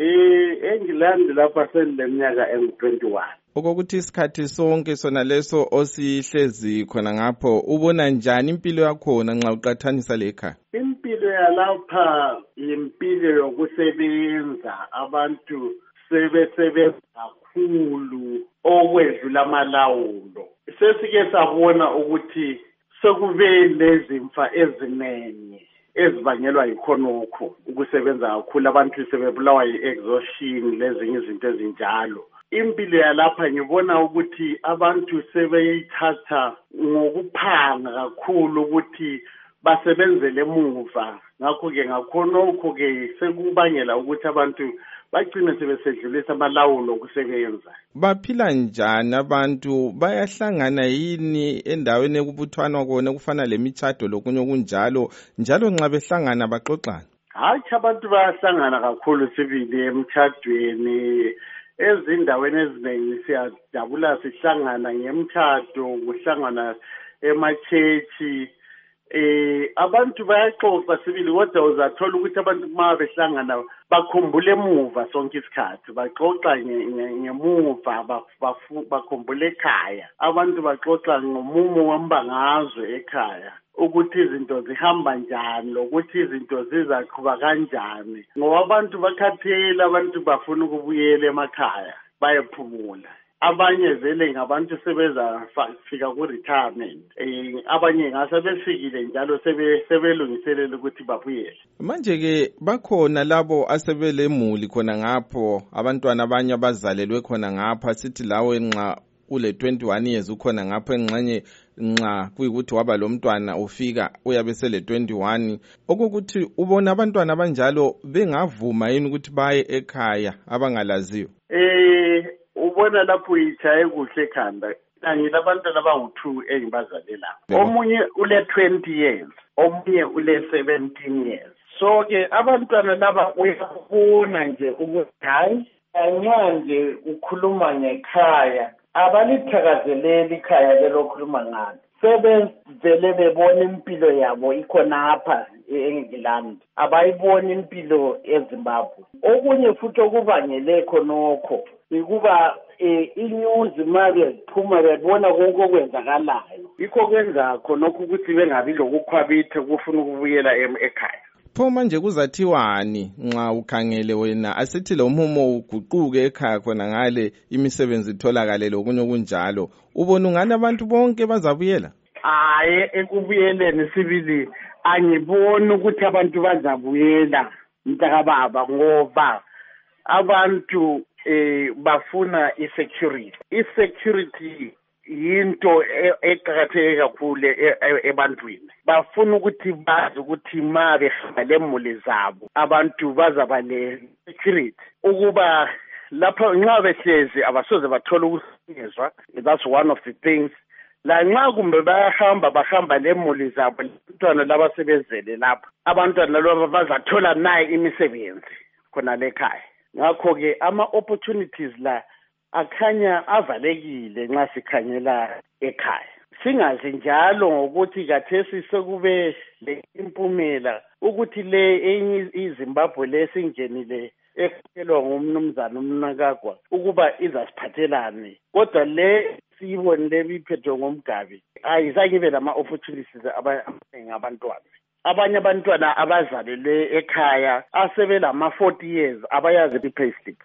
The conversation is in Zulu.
eNgilandi lapha senileminyaka engu-21. Okokuthi isikhathi sonke sona leso osihlezi khona ngapho ubona njani impilo yakhona nxa uqathanisa lekhaya? Impilo yalapha impilo yokusebenza, abantu sebesebenza kakhulu okwedlula amalawulo. Sesike sabona ukuthi sekube lezimfa ezinengi ezibangelwa yikhonokho ukusebenza kakhulu, abantu sebebulawa yi-exhaustion lezinye izinto ezinjalo. Impilo yalapha ngibona ukuthi abantu sebeyithatha ngokuphanga kakhulu ukuthi basebenzele emuva. Ngakho-ke ngakhonokho-ke sekubangela ukuthi abantu bagcine sebesedlulisa amalawulo okusebenza. Baphila njani abantu? Bayahlangana yini endaweni ekubuthwanwa kona kufana lemitshato lokunye okunjalo? Njalo nxa behlangana baxoxana? Hatshi, abantu bayahlangana kakhulu sibili emtshadweni. Ezindaweni eziningi siyajabula sihlangana ngemtshado, kuhlangana emachechi. Abantu bayaxoxa sibili, kodwa uzathola ukuthi abantu uma behlangana bakhumbule emuva sonke isikhathi, baxoxa ngemuva, bakhumbule ekhaya. Abantu baxoxa ngomumo wembangazwe ekhaya, ukuthi izinto zihamba njani lokuthi izinto zizaqhuba kanjani, ngoba abantu bakhathele, abantu bafuna ukubuyela emakhaya bayephumula. Abanye vele ngabantu sebeza fika ku-retirement, abanye ngase befikile njalo sebelungiselela ukuthi babuyele. Manje-ke bakhona labo asebelemuli khona ngapho, abantwana abanye abazalelwe khona ngapha, sithi lawe nxa ule 21 years ukhona ngapho engxenye nxa kuyikuthi waba lo mntwana ufika uyabe sele 21, okokuthi ubona abantwana abanjalo bengavuma yini ukuthi baye ekhaya abangalaziyo? Ubona lapho uyichaye kuhle ekhanda. Ngilabantwana abangu-2 engibazalelayo. Omunye ule 20 years, omunye ule 17 years. So-ke abantwana laba uyabona nje ukuthi hayi, nxa nje ukhuluma ngekhaya, abalithakazeleli ikhaya belokhuluma ngalo. Sebevele bebona impilo yabo ikhonapha eNgilandi, abayiboni impilo eZimbabwe. Okunye futhi okubangele khonokho ukuba inews manje ziphuma bebona konke okwenzakalayo, yikho kwenza khonokho ukuthi bengabi lokukhwabitha kufuna ukubuyela ekhaya. Pho manje kuzathiwani nxa ukhangele wena, asithi lo mumo uguquke ekhaya khona ngale imisebenzi itholakale lokunye okunjalo, ubona ungani abantu bonke bazabuyela? Hayi, ekubuyeleni sibili angiboni ukuthi abantu bazabuyela mntakababa, ngoba abantu bafuna i-security yinto eqakatheke kakhulu ebantwini. Bafuna ukuthi bazi ukuthi ma behamba lemuli zabo abantu bazaba le-security, ukuba lapho nxa behlezi abasoze bathola ukuhlukunyezwa. That's one of the things. La nxa kumbe bahamba lemuli zabo, abantwana laba sebezele lapha, abantwana laba bazathola naye imisebenzi khona lekhaya. Ngakho-ke ama-opportunities la akhanya avalekile nxa sikhangela ekhaya. Singazi njalo ngokuthi kathesi sekube le impumela ukuthi le enye iZimbabwe lesingenile ekhokhelwa ngumnumzana uMnangagwa ukuba izasiphathelane, kodwa le siyibonile biphethwe ngomgabi ayizange ibe lama-opportunities abaningi abantwana. Abanye abantwana abazalelwe ekhaya asebelama 40 years abayazi i-payslip.